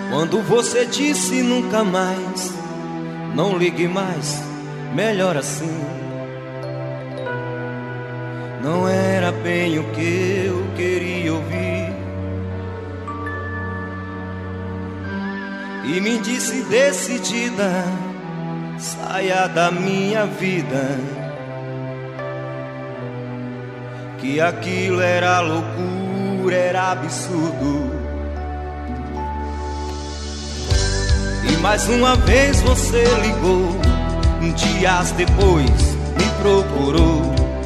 Quando você disse nunca mais, não ligue mais, melhor assim. Não era bem o que eu queria ouvir. E me disse decidida, saia da minha vida, que aquilo era loucura, era absurdo. E mais uma vez você ligou, dias depois me procurou,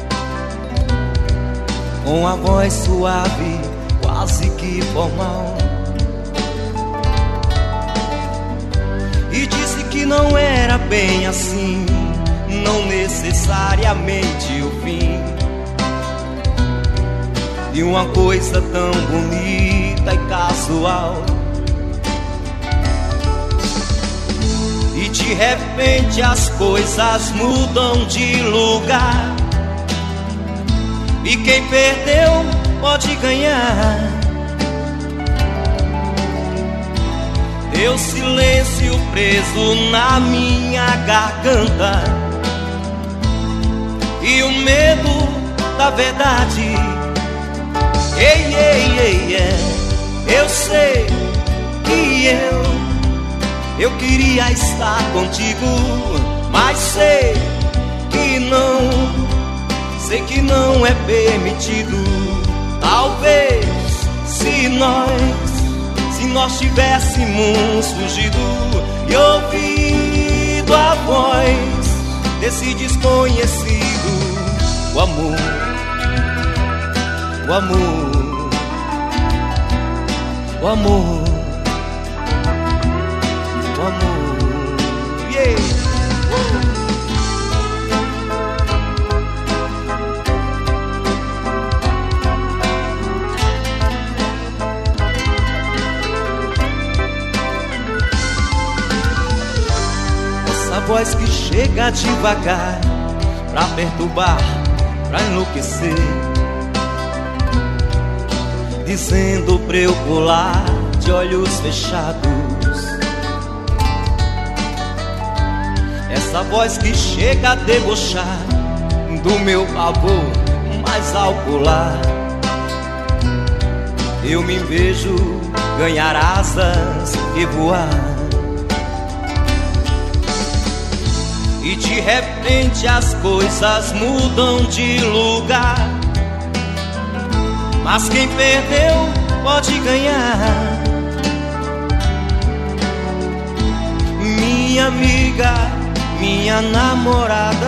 com a voz suave, quase que formal, e disse que não era bem assim, não necessariamente o fim de uma coisa tão bonita e casual. E de repente as coisas mudam de lugar, e quem perdeu pode ganhar. Teu silêncio preso na minha garganta, e o medo da verdade. Ei, ei, ei, ei. Eu sei que eu queria estar contigo, mas sei que não é permitido. Talvez se nós tivéssemos fugido e ouvido a voz desse desconhecido, o amor, o amor, o amor, o amor, yeah. Essa voz que chega devagar pra perturbar, pra enlouquecer, dizendo pra eu pular de olhos fechados. Essa voz que chega a debochar do meu pavor, mas ao pular eu me vejo ganhar asas e voar. E de repente as coisas mudam de lugar, mas quem perdeu pode ganhar. Minha amiga, minha namorada,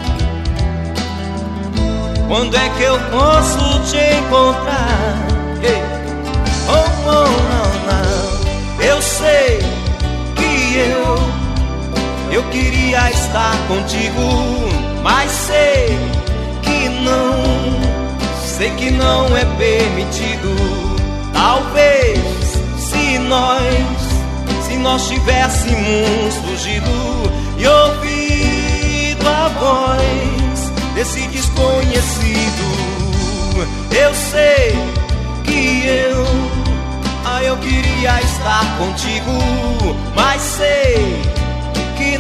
quando é que eu posso te encontrar? Hey. Oh, oh, não, não. Eu sei que eu queria estar contigo, mas sei que não é permitido. Talvez se nós tivéssemos fugido e ouvido a voz desse desconhecido, eu sei que eu queria estar contigo, mas sei que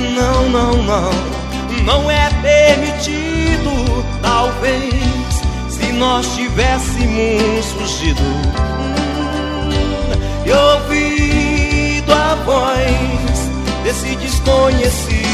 não é permitido. Talvez se nós tivéssemos fugido e ouvido a voz desse desconhecido,